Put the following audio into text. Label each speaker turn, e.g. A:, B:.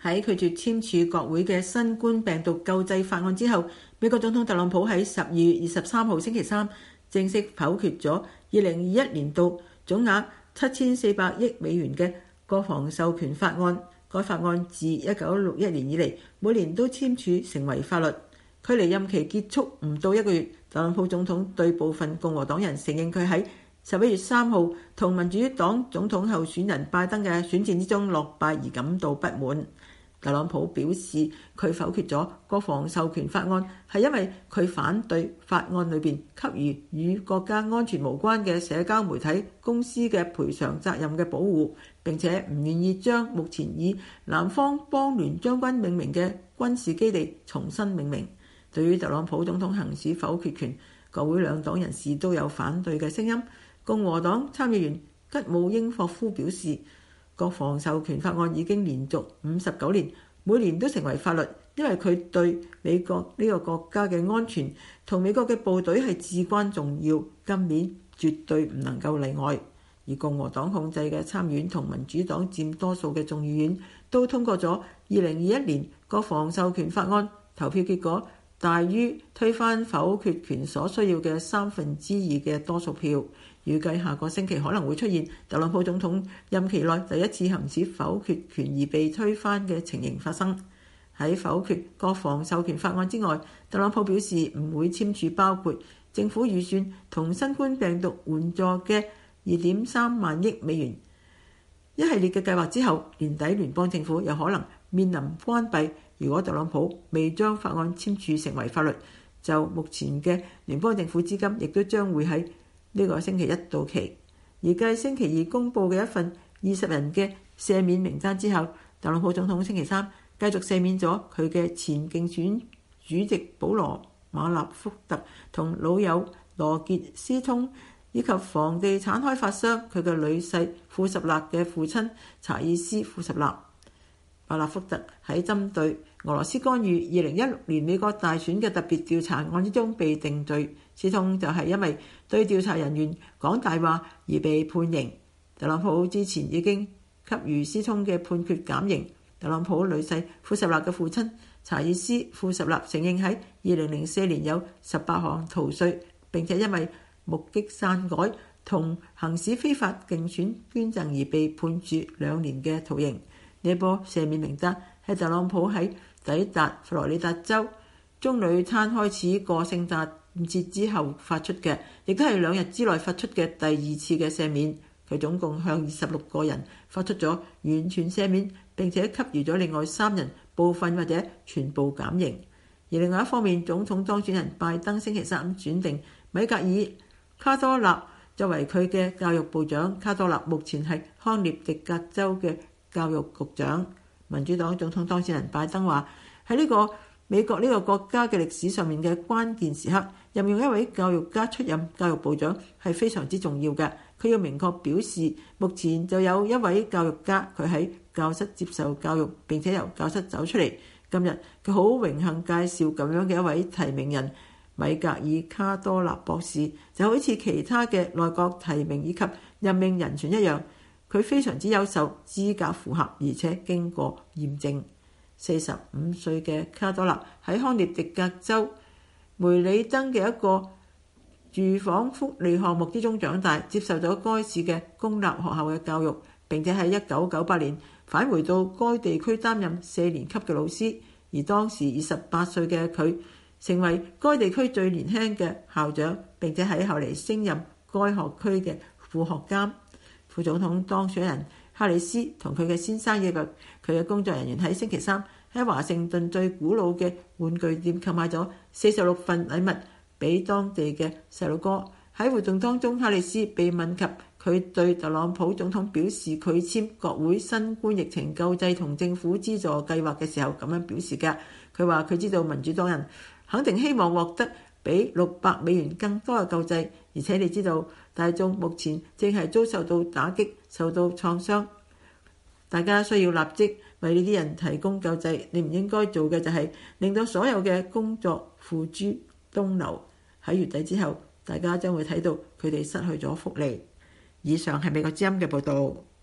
A: 喺拒絕簽署國會嘅新冠病毒救濟法案之後，美國總統特朗普喺12月23號星期三正式否決咗2021年度總額7400億美元嘅國防授權法案。該法案自1961年以嚟，每年都簽署成為法律。距離任期結束唔到1個月，特朗普總統對部分共和黨人承認佢喺11月3號同民主黨總統候選人拜登嘅選戰之中落敗而感到不滿。特朗普表示，佢否決咗國防授權法案係因為佢反對法案裏邊給予與國家安全無關嘅社交媒體公司嘅賠償責任嘅保護，並且唔願意將目前以南方邦聯將軍命名嘅軍事基地重新命名。對於特朗普總統行使否決權，國會兩黨人士都有反對嘅聲音。共和黨參議員吉姆英霍夫表示，國防授權法案已經連續59年，每年都成為法律，因為佢對美國呢個國家嘅安全同美國嘅部隊係至關重要，今年絕對唔能夠例外。而共和黨控制嘅參議院同民主黨佔多數嘅眾議院都通過咗2021年國防授權法案，投票結果大於推翻否決權所需要嘅2/3嘅多數票。預計下個星期可能會出現特朗普總統任期內第一次行使否決權而被推翻嘅情形發生。喺否決國防授權法案之外，特朗普表示唔會簽署包括政府預算同新冠病毒援助嘅2.3萬億美元一系列嘅計劃之後，年底聯邦政府有可能面臨關閉。如果特朗普未將法案簽署成為法律，就目前嘅聯邦政府資金亦都將會喺呢個星期一到期。而繼星期二公佈嘅一份20人嘅赦免名單之後，特朗普總統星期三繼續赦免咗佢嘅前競選主席保羅馬納福特同老友羅傑斯通，以及房地產開發商佢嘅女婿庫什納嘅父親查爾斯庫什納。馬納福特喺針對俄羅斯干預2016年美國大選嘅特別調查案之中被定罪，斯通就係因為對調查人員講大話而被判刑。特朗普之前已經給予斯通嘅判決減刑。特朗普女婿庫什納嘅父親查爾斯庫什納承認喺2004年有18項逃稅，並且因為目擊篡改同行使非法競選捐贈而被判處2年嘅徒刑。呢波赦免名單係特朗普喺抵達佛羅里達州棕櫚灘開始過聖誕節之後發出嘅，亦都係2日之內發出嘅第2次嘅赦免。佢總共向26個人發出咗完全赦免，並且給予咗另外3人部分或者全部減刑。而另外一方面，總統當選人拜登星期三選定米格爾卡多納作為佢嘅教育部長。卡多納目前係康涅狄格州嘅教育局長。民主黨總統當選人拜登話，喺呢個美國呢個國家嘅歷史上面嘅關鍵時刻，任用一位教育家出任教育部長係非常之重要嘅。佢要明確表示，目前就有一位教育家，佢喺教室接受教育，並且由教室走出嚟。今日佢好榮幸介紹咁樣嘅一位提名人米格爾卡多納博士，就好似其他嘅內閣提名以及任命人選一樣，佢非常之優秀，資格符合，而且經過驗證。45歲嘅卡多納喺康涅狄格州梅里登嘅一個住房福利項目之中長大，接受咗該市嘅公立學校嘅教育，並且喺1998年返回到該地區擔任4年級嘅老師。而當時28歲嘅佢成為該地區最年輕嘅校長，並且喺後嚟升任該學區嘅副學監。副總統當選人哈里斯同佢嘅先生以及佢嘅工作人員喺星期三喺華盛頓最古老嘅玩具店購買咗46份禮物俾當地嘅細路哥。喺活動當中，哈里斯被問及佢對特朗普總統表示拒簽國會新冠疫情救濟同政府資助計劃嘅時候咁樣表示㗎。佢話佢知道民主黨人肯定希望獲得比600美元更多嘅救濟，而且你知道大眾目前正係遭受到打擊，受到創傷，大家需要立即為呢啲人提供救濟。你唔應該做嘅就係令到所有嘅工作付諸東流。喺月底之後，大家將會睇到佢哋失去咗福利。以上係美國之音嘅報導。